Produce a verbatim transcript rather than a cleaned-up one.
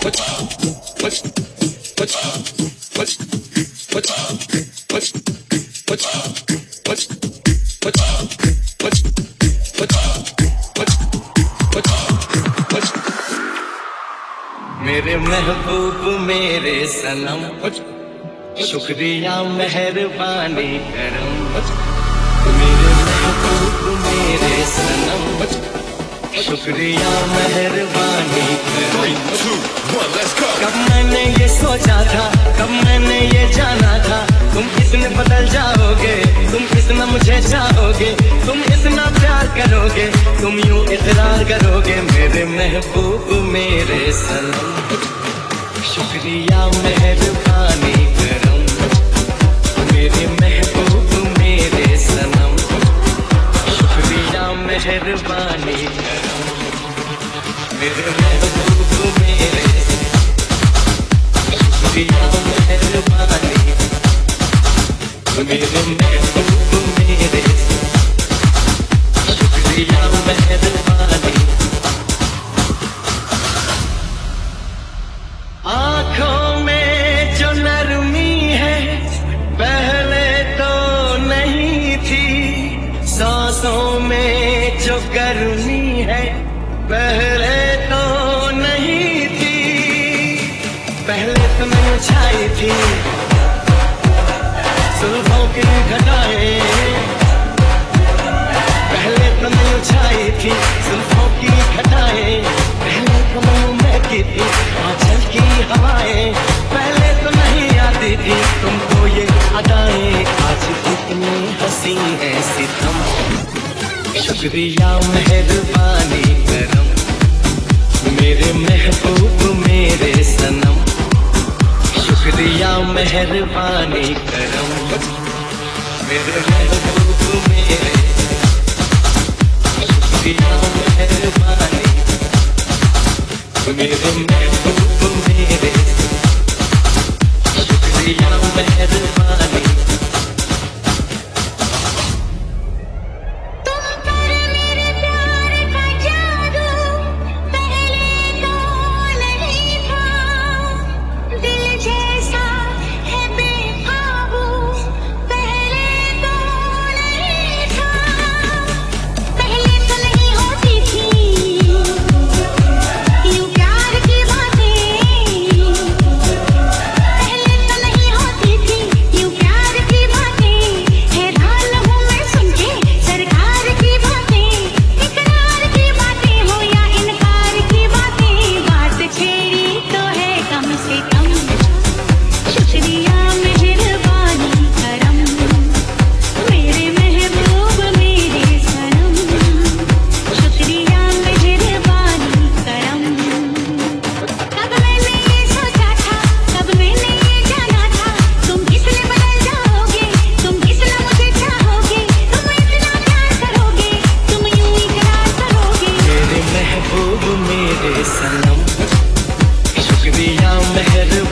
मेरे महबूब मेरे सनम, शुक्रिया मेहरबानी करम। मेरे महबूब मेरे सनम, शुक्रिया मेहरबानी करम। कब मैंने ये सोचा था, कब मैंने ये जाना था, तुम इतने बदल जाओगे, तुम इतना मुझे चाहोगे, तुम इतना प्यार करोगे, तुम यूं इकरार करोगे। मेरे महबूब मेरे सनम, शुक्रिया मेहरबानी करम। मेरे महबूब मेरे सनम, शुक्रिया मेहरबानी करम। मेरे महबूब मेरे शुक्रिया मेहरबानी। मेरे महबूब मेरे शुक्रिया मेहरबानी। आँखों में जो नरमी है पहले तो नहीं थी, सांसों में जो गर्मी है पहले तो नहीं थी। पहले तो मैं छाई थी सुल्फों की घटाएं, पहले तो मैं छाई थी सुल्फों की घटाएं। पहले तो मैं महकी थी आंचल की हवाएं, पहले तो नहीं आती थी तुमको ये अदाएं। आज कितनी हंसी है सितम, शुक्रिया मेहरबानी करम। मेरे महबूब मेरे सनम, शुक्रिया मेहरबानी करम। मेरे महबूब मेरे शुक्रिया मेहरबानी। मेरे महबूब मेरे शुक्रिया मेहरबानी। सनम, शुक्रिया मेहरबानी।